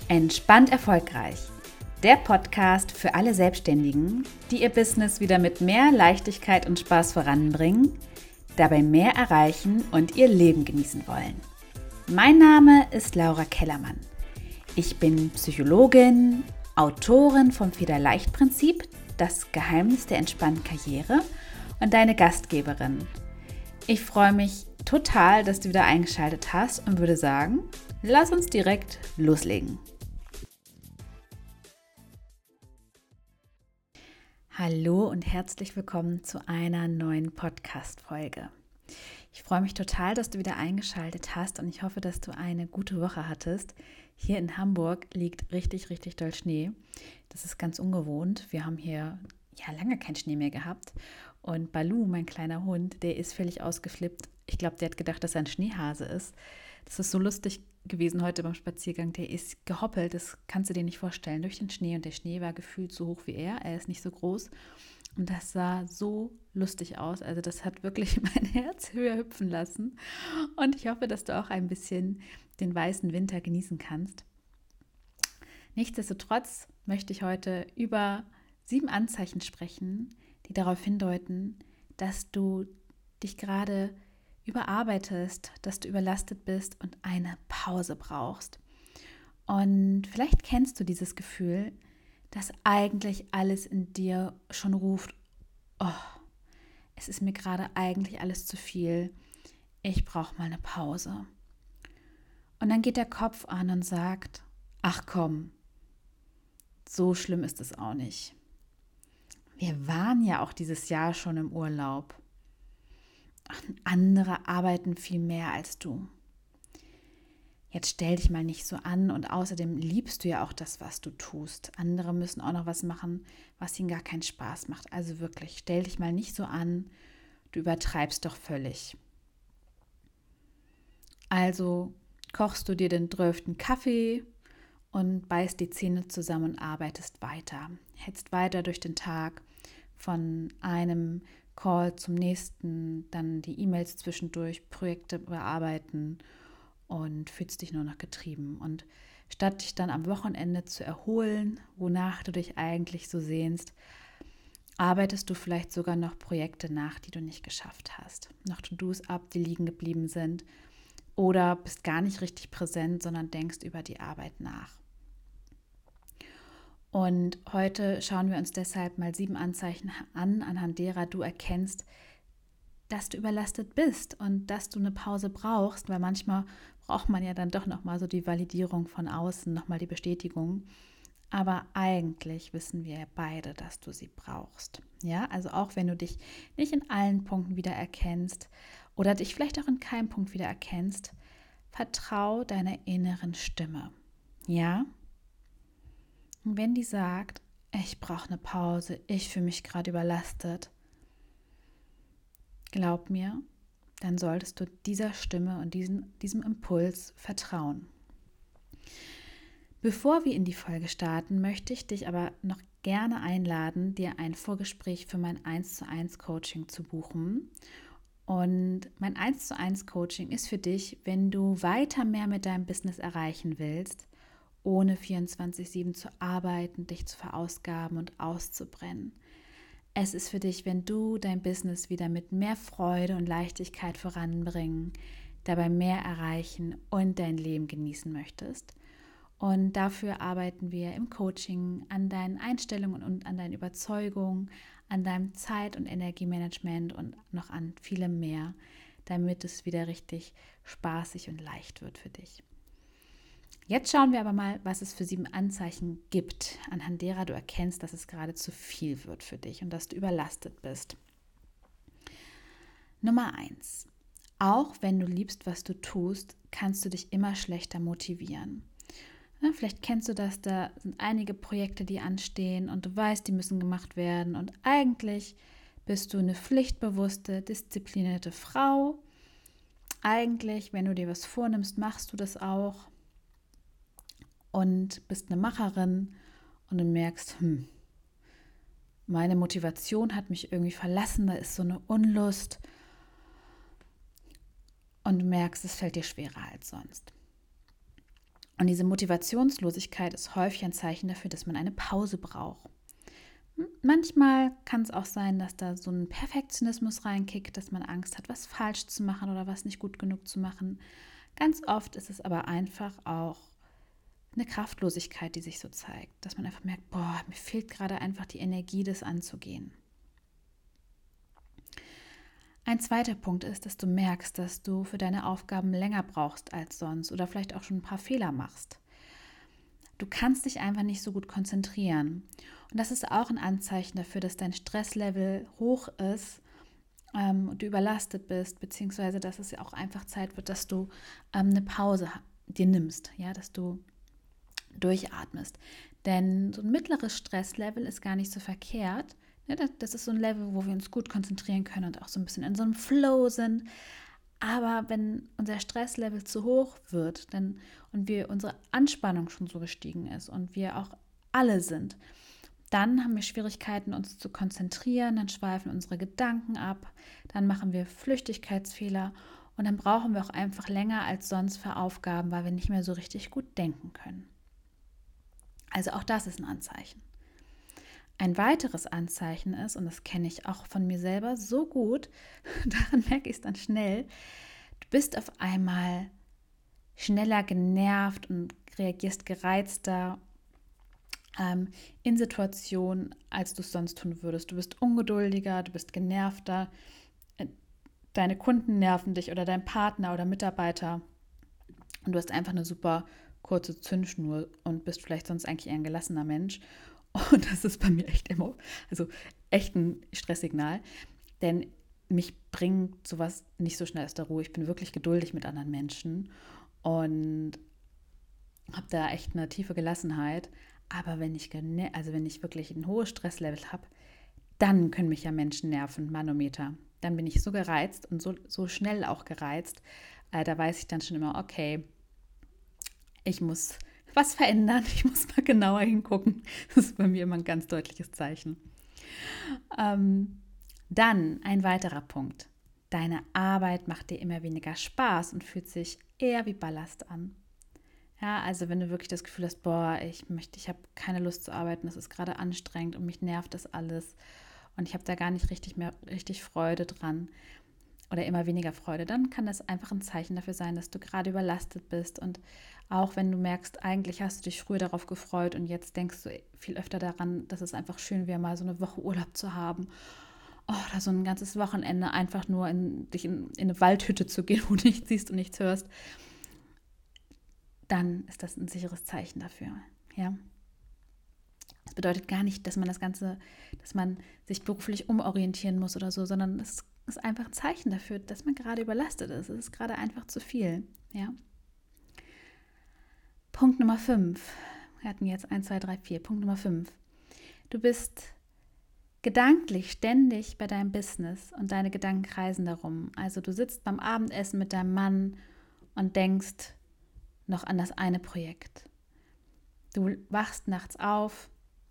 Entspannt erfolgreich. Der Podcast für alle Selbstständigen, die ihr Business wieder mit mehr Leichtigkeit und Spaß voranbringen, dabei mehr erreichen und ihr Leben genießen wollen. Mein Name ist Laura Kellermann. Ich bin Psychologin, Autorin vom Federleicht-Prinzip, das Geheimnis der entspannten Karriere und deine Gastgeberin. Ich freue mich total, dass du wieder eingeschaltet hast und würde sagen, lass uns direkt loslegen. Hallo und herzlich willkommen zu einer neuen Podcast-Folge. Ich freue mich total, dass du wieder eingeschaltet hast und ich hoffe, dass du eine gute Woche hattest. Hier in Hamburg liegt richtig doll Schnee. Das ist ganz ungewohnt. Wir haben hier lange keinen Schnee mehr gehabt. Und Balu, mein kleiner Hund, der ist völlig ausgeflippt. Ich glaube, der hat gedacht, dass er ein Schneehase ist. Das ist so lustig gewesen heute beim Spaziergang. Der ist gehoppelt, das kannst du dir nicht vorstellen, durch den Schnee. Und der Schnee war gefühlt so hoch wie er. Er ist nicht so groß. Und das sah so lustig aus. Also das hat wirklich mein Herz höher hüpfen lassen. Und ich hoffe, dass du auch ein bisschen den weißen Winter genießen kannst. Nichtsdestotrotz möchte ich heute über 7 Anzeichen sprechen, die darauf hindeuten, dass du dich gerade überarbeitest, dass du überlastet bist und eine Pause brauchst. Und vielleicht kennst du dieses Gefühl, dass eigentlich alles in dir schon ruft, oh, es ist mir gerade eigentlich alles zu viel, ich brauche mal eine Pause. Und dann geht der Kopf an und sagt, ach komm, so schlimm ist es auch nicht. Wir waren ja auch dieses Jahr schon im Urlaub. Ach, andere arbeiten viel mehr als du. Jetzt stell dich mal nicht so an und außerdem liebst du ja auch das, was du tust. Andere müssen auch noch was machen, was ihnen gar keinen Spaß macht. Also wirklich, stell dich mal nicht so an, du übertreibst doch völlig. Also kochst du dir den 12. Kaffee und beißt die Zähne zusammen und arbeitest weiter. Hetzt weiter durch den Tag von einem Call zum nächsten, dann die E-Mails zwischendurch, Projekte bearbeiten und fühlst dich nur noch getrieben. Und statt dich dann am Wochenende zu erholen, wonach du dich eigentlich so sehnst, arbeitest du vielleicht sogar noch Projekte nach, die du nicht geschafft hast. Noch To-Dos ab, die liegen geblieben sind. Oder bist gar nicht richtig präsent, sondern denkst über die Arbeit nach. Und heute schauen wir uns deshalb mal 7 Anzeichen an, anhand derer du erkennst, dass du überlastet bist und dass du eine Pause brauchst, weil manchmal braucht man ja dann doch nochmal so die Validierung von außen, nochmal die Bestätigung. Aber eigentlich wissen wir beide, dass du sie brauchst. Ja, also auch wenn du dich nicht in allen Punkten wiedererkennst oder dich vielleicht auch in keinem Punkt wiedererkennst, vertrau deiner inneren Stimme. Ja? Und wenn die sagt, ich brauche eine Pause, ich fühle mich gerade überlastet, glaub mir, dann solltest du dieser Stimme und diesem Impuls vertrauen. Bevor wir in die Folge starten, möchte ich dich aber noch gerne einladen, dir ein Vorgespräch für mein 1:1 Coaching zu buchen. Und mein 1:1 Coaching ist für dich, wenn du weiter mehr mit deinem Business erreichen willst, ohne 24/7 zu arbeiten, dich zu verausgaben und auszubrennen. Es ist für dich, wenn du dein Business wieder mit mehr Freude und Leichtigkeit voranbringen, dabei mehr erreichen und dein Leben genießen möchtest. Und dafür arbeiten wir im Coaching an deinen Einstellungen und an deinen Überzeugungen, an deinem Zeit- und Energiemanagement und noch an vielem mehr, damit es wieder richtig spaßig und leicht wird für dich. Jetzt schauen wir aber mal, was es für 7 Anzeichen gibt, anhand derer du erkennst, dass es gerade zu viel wird für dich und dass du überlastet bist. Nummer 1. Auch wenn du liebst, was du tust, kannst du dich immer schlechter motivieren. Ja, vielleicht kennst du das, da sind einige Projekte, die anstehen und du weißt, die müssen gemacht werden und eigentlich bist du eine pflichtbewusste, disziplinierte Frau. Eigentlich, wenn du dir was vornimmst, machst du das auch. Und bist eine Macherin und du merkst, meine Motivation hat mich irgendwie verlassen, da ist so eine Unlust und du merkst, es fällt dir schwerer als sonst. Und diese Motivationslosigkeit ist häufig ein Zeichen dafür, dass man eine Pause braucht. Manchmal kann es auch sein, dass da so ein Perfektionismus reinkickt, dass man Angst hat, was falsch zu machen oder was nicht gut genug zu machen. Ganz oft ist es aber einfach auch eine Kraftlosigkeit, die sich so zeigt, dass man einfach merkt, boah, mir fehlt gerade einfach die Energie, das anzugehen. Ein zweiter Punkt ist, dass du merkst, dass du für deine Aufgaben länger brauchst als sonst oder vielleicht auch schon ein paar Fehler machst. Du kannst dich einfach nicht so gut konzentrieren. Und das ist auch ein Anzeichen dafür, dass dein Stresslevel hoch ist und du überlastet bist, beziehungsweise dass es ja auch einfach Zeit wird, dass du eine Pause dir nimmst, ja, dass du durchatmest. Denn so ein mittleres Stresslevel ist gar nicht so verkehrt. Das ist so ein Level, wo wir uns gut konzentrieren können und auch so ein bisschen in so einem Flow sind. Aber wenn unser Stresslevel zu hoch wird und unsere Anspannung schon so gestiegen ist und wir auch alle sind, dann haben wir Schwierigkeiten, uns zu konzentrieren, dann schweifen unsere Gedanken ab, dann machen wir Flüchtigkeitsfehler und dann brauchen wir auch einfach länger als sonst für Aufgaben, weil wir nicht mehr so richtig gut denken können. Also auch das ist ein Anzeichen. Ein weiteres Anzeichen ist, und das kenne ich auch von mir selber so gut, daran merke ich es dann schnell, du bist auf einmal schneller genervt und reagierst gereizter in Situationen, als du es sonst tun würdest. Du bist ungeduldiger, du bist genervter, deine Kunden nerven dich oder dein Partner oder Mitarbeiter und du hast einfach eine super kurze Zündschnur und bist vielleicht sonst eigentlich eher ein gelassener Mensch. Und das ist bei mir echt immer, also echt ein Stresssignal, denn mich bringt sowas nicht so schnell aus der Ruhe. Ich bin wirklich geduldig mit anderen Menschen und habe da echt eine tiefe Gelassenheit. Aber wenn ich wirklich ein hohes Stresslevel habe, dann können mich ja Menschen nerven, Manometer. Dann bin ich so gereizt und so schnell auch gereizt. Da weiß ich dann schon immer, okay, ich muss was verändern, ich muss mal genauer hingucken. Das ist bei mir immer ein ganz deutliches Zeichen. Dann ein weiterer Punkt. Deine Arbeit macht dir immer weniger Spaß und fühlt sich eher wie Ballast an. Ja, also wenn du wirklich das Gefühl hast, boah, ich habe keine Lust zu arbeiten, das ist gerade anstrengend und mich nervt das alles und ich habe da gar nicht richtig Freude dran oder immer weniger Freude, dann kann das einfach ein Zeichen dafür sein, dass du gerade überlastet bist. Und auch wenn du merkst, eigentlich hast du dich früher darauf gefreut und jetzt denkst du viel öfter daran, dass es einfach schön wäre, mal so eine Woche Urlaub zu haben. Oh, oder so ein ganzes Wochenende einfach nur in eine Waldhütte zu gehen, wo du nichts siehst und nichts hörst, dann ist das ein sicheres Zeichen dafür. Ja. Das bedeutet gar nicht, dass man sich beruflich umorientieren muss oder so, sondern es ist einfach ein Zeichen dafür, dass man gerade überlastet ist. Es ist gerade einfach zu viel. Ja. Punkt Nummer 5. Wir hatten jetzt 1, 2, 3, 4. Punkt Nummer 5. Du bist gedanklich ständig bei deinem Business und deine Gedanken kreisen darum. Also du sitzt beim Abendessen mit deinem Mann und denkst noch an das eine Projekt. Du wachst nachts auf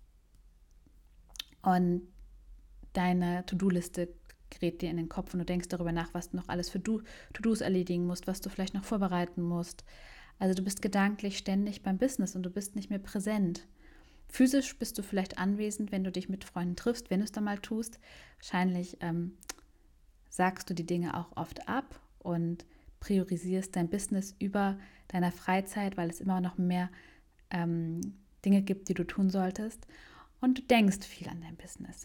und deine To-Do-Liste gerät dir in den Kopf und du denkst darüber nach, was du noch alles für To-Dos erledigen musst, was du vielleicht noch vorbereiten musst. Also du bist gedanklich ständig beim Business und du bist nicht mehr präsent. Physisch bist du vielleicht anwesend, wenn du dich mit Freunden triffst, wenn du es dann mal tust. Wahrscheinlich sagst du die Dinge auch oft ab und priorisierst dein Business über deiner Freizeit, weil es immer noch mehr Dinge gibt, die du tun solltest. Und du denkst viel an dein Business.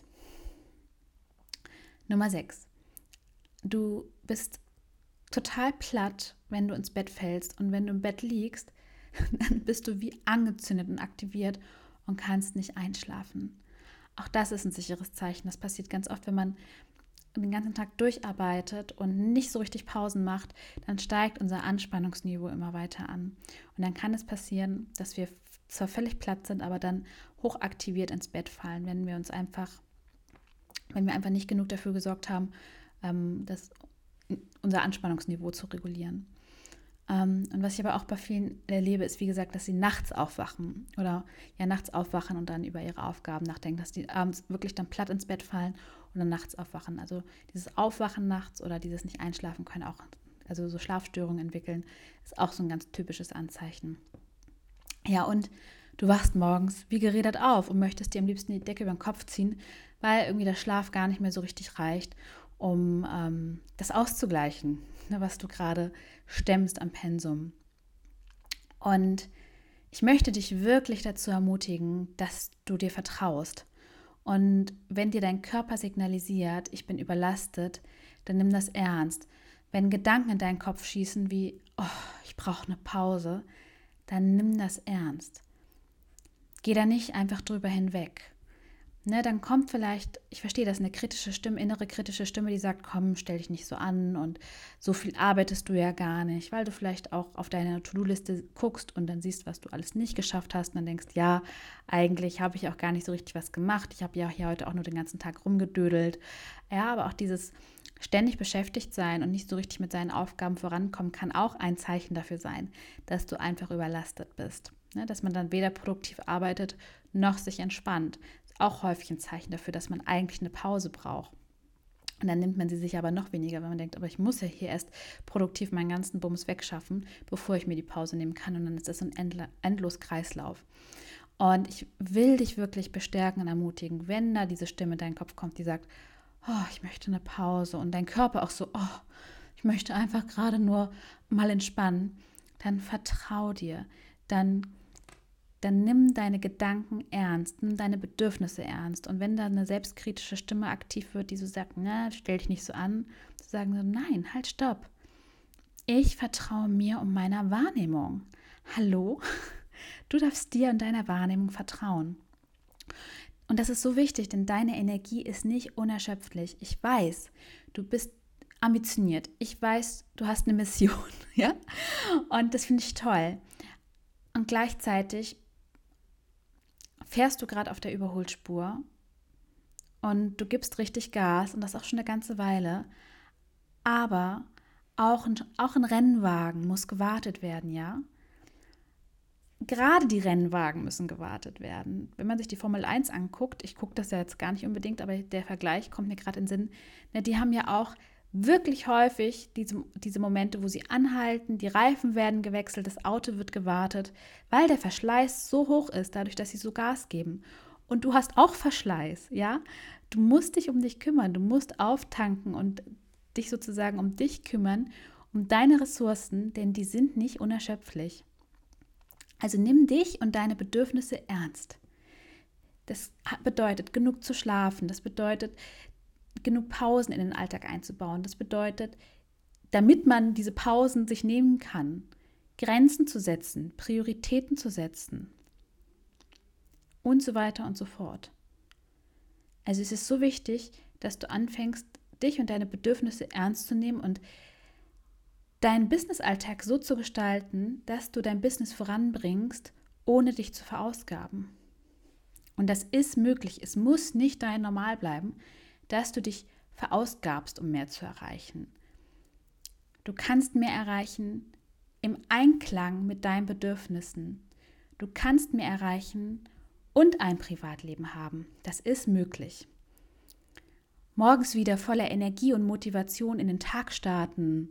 Nummer 6. Du bist total platt, wenn du ins Bett fällst. Und wenn du im Bett liegst, dann bist du wie angezündet und aktiviert und kannst nicht einschlafen. Auch das ist ein sicheres Zeichen. Das passiert ganz oft, wenn man den ganzen Tag durcharbeitet und nicht so richtig Pausen macht, dann steigt unser Anspannungsniveau immer weiter an. Und dann kann es passieren, dass wir zwar völlig platt sind, aber dann hochaktiviert ins Bett fallen, wenn wir einfach nicht genug dafür gesorgt haben, unser Anspannungsniveau zu regulieren. Und was ich aber auch bei vielen erlebe, ist, wie gesagt, dass sie nachts aufwachen und dann über ihre Aufgaben nachdenken, dass die abends wirklich dann platt ins Bett fallen und dann nachts aufwachen. Also dieses Aufwachen nachts oder dieses nicht einschlafen können auch, also so Schlafstörungen entwickeln, ist auch so ein ganz typisches Anzeichen. Ja, und du wachst morgens wie gerädert auf und möchtest dir am liebsten die Decke über den Kopf ziehen, weil irgendwie der Schlaf gar nicht mehr so richtig reicht, um das auszugleichen, ne, was du gerade stemmst am Pensum. Und ich möchte dich wirklich dazu ermutigen, dass du dir vertraust. Und wenn dir dein Körper signalisiert, ich bin überlastet, dann nimm das ernst. Wenn Gedanken in deinen Kopf schießen wie, oh, ich brauche eine Pause, dann nimm das ernst. Geh da nicht einfach drüber hinweg. Ne, dann kommt vielleicht, ich verstehe das, eine kritische Stimme, innere kritische Stimme, die sagt, komm, stell dich nicht so an und so viel arbeitest du ja gar nicht, weil du vielleicht auch auf deine To-Do-Liste guckst und dann siehst, was du alles nicht geschafft hast und dann denkst, ja, eigentlich habe ich auch gar nicht so richtig was gemacht. Ich habe ja hier heute auch nur den ganzen Tag rumgedödelt. Ja, aber auch dieses ständig beschäftigt sein und nicht so richtig mit seinen Aufgaben vorankommen, kann auch ein Zeichen dafür sein, dass du einfach überlastet bist. Ne, dass man dann weder produktiv arbeitet noch sich entspannt. Auch häufig ein Zeichen dafür, dass man eigentlich eine Pause braucht. Und dann nimmt man sie sich aber noch weniger, wenn man denkt, aber ich muss ja hier erst produktiv meinen ganzen Bums wegschaffen, bevor ich mir die Pause nehmen kann. Und dann ist das ein endlos Kreislauf. Und ich will dich wirklich bestärken und ermutigen, wenn da diese Stimme in deinen Kopf kommt, die sagt, oh, ich möchte eine Pause und dein Körper auch so, oh, ich möchte einfach gerade nur mal entspannen, dann vertrau dir, dann nimm deine Gedanken ernst, nimm deine Bedürfnisse ernst. Und wenn da eine selbstkritische Stimme aktiv wird, die so sagt, na, stell dich nicht so an, zu sagen so, nein, halt, stopp. Ich vertraue mir und meiner Wahrnehmung. Hallo? Du darfst dir und deiner Wahrnehmung vertrauen. Und das ist so wichtig, denn deine Energie ist nicht unerschöpflich. Ich weiß, du bist ambitioniert. Ich weiß, du hast eine Mission, ja? Und das finde ich toll. Und gleichzeitig fährst du gerade auf der Überholspur und du gibst richtig Gas und das auch schon eine ganze Weile, aber auch ein Rennwagen muss gewartet werden, ja? Gerade die Rennwagen müssen gewartet werden. Wenn man sich die Formel 1 anguckt, ich gucke das ja jetzt gar nicht unbedingt, aber der Vergleich kommt mir gerade in den Sinn, ne, die haben ja auch wirklich häufig diese Momente, wo sie anhalten, die Reifen werden gewechselt, das Auto wird gewartet, weil der Verschleiß so hoch ist, dadurch, dass sie so Gas geben. Und du hast auch Verschleiß, ja? Du musst dich um dich kümmern, du musst auftanken und dich sozusagen um dich kümmern, um deine Ressourcen, denn die sind nicht unerschöpflich. Also nimm dich und deine Bedürfnisse ernst. Das bedeutet, genug zu schlafen, das bedeutet, genug Pausen in den Alltag einzubauen. Das bedeutet, damit man diese Pausen sich nehmen kann, Grenzen zu setzen, Prioritäten zu setzen und so weiter und so fort. Also es ist so wichtig, dass du anfängst, dich und deine Bedürfnisse ernst zu nehmen und deinen Business-Alltag so zu gestalten, dass du dein Business voranbringst, ohne dich zu verausgaben. Und das ist möglich. Es muss nicht dein Normal bleiben, dass du dich verausgabst, um mehr zu erreichen. Du kannst mehr erreichen im Einklang mit deinen Bedürfnissen. Du kannst mehr erreichen und ein Privatleben haben. Das ist möglich. Morgens wieder voller Energie und Motivation in den Tag starten,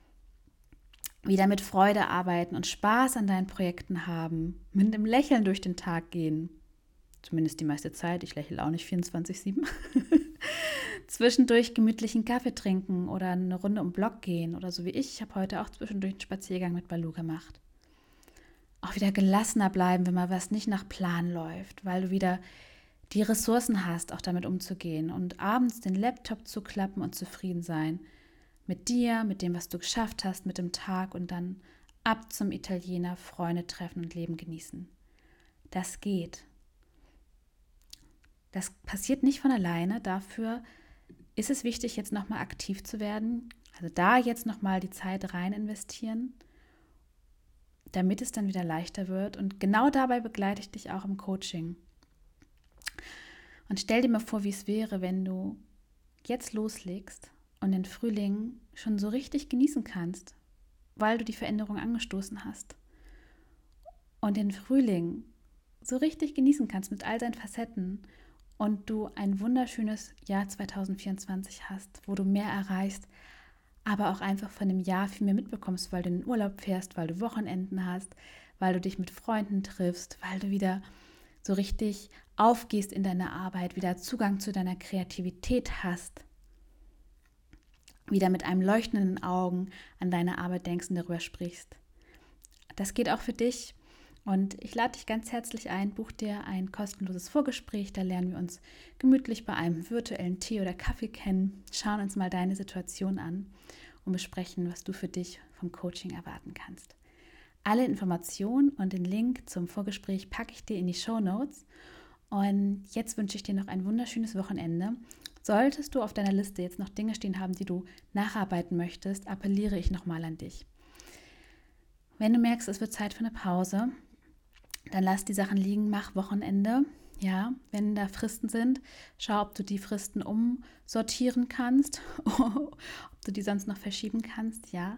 wieder mit Freude arbeiten und Spaß an deinen Projekten haben, mit einem Lächeln durch den Tag gehen. Zumindest die meiste Zeit, ich lächle auch nicht 24/7. Zwischendurch gemütlichen Kaffee trinken oder eine Runde um den Block gehen oder so wie ich. Ich habe heute auch zwischendurch einen Spaziergang mit Balu gemacht. Auch wieder gelassener bleiben, wenn mal was nicht nach Plan läuft, weil du wieder die Ressourcen hast, auch damit umzugehen und abends den Laptop zuklappen und zufrieden sein mit dir, mit dem, was du geschafft hast, mit dem Tag und dann ab zum Italiener, Freunde treffen und Leben genießen. Das geht. Das passiert nicht von alleine. Dafür ist es wichtig, jetzt nochmal aktiv zu werden. Also da jetzt nochmal die Zeit rein investieren, damit es dann wieder leichter wird. Und genau dabei begleite ich dich auch im Coaching. Und stell dir mal vor, wie es wäre, wenn du jetzt loslegst und den Frühling schon so richtig genießen kannst, weil du die Veränderung angestoßen hast. Und den Frühling so richtig genießen kannst mit all seinen Facetten und du ein wunderschönes Jahr 2024 hast, wo du mehr erreichst, aber auch einfach von dem Jahr viel mehr mitbekommst, weil du in den Urlaub fährst, weil du Wochenenden hast, weil du dich mit Freunden triffst, weil du wieder so richtig aufgehst in deiner Arbeit, wieder Zugang zu deiner Kreativität hast, wieder mit einem leuchtenden Augen an deine Arbeit denkst und darüber sprichst. Das geht auch für dich. Und ich lade dich ganz herzlich ein, buch dir ein kostenloses Vorgespräch, da lernen wir uns gemütlich bei einem virtuellen Tee oder Kaffee kennen, schauen uns mal deine Situation an und besprechen, was du für dich vom Coaching erwarten kannst. Alle Informationen und den Link zum Vorgespräch packe ich dir in die Shownotes. Und jetzt wünsche ich dir noch ein wunderschönes Wochenende. Solltest du auf deiner Liste jetzt noch Dinge stehen haben, die du nacharbeiten möchtest, appelliere ich nochmal an dich. Wenn du merkst, es wird Zeit für eine Pause, dann lass die Sachen liegen, mach Wochenende. Ja, wenn da Fristen sind, schau, ob du die Fristen umsortieren kannst, ob du die sonst noch verschieben kannst, ja.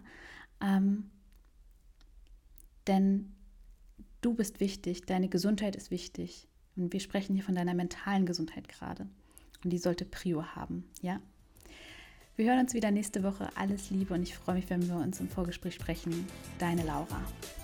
Denn du bist wichtig, deine Gesundheit ist wichtig. Und wir sprechen hier von deiner mentalen Gesundheit gerade. Und die sollte Prio haben, ja. Wir hören uns wieder nächste Woche. Alles Liebe und ich freue mich, wenn wir uns im Vorgespräch sprechen. Deine Laura.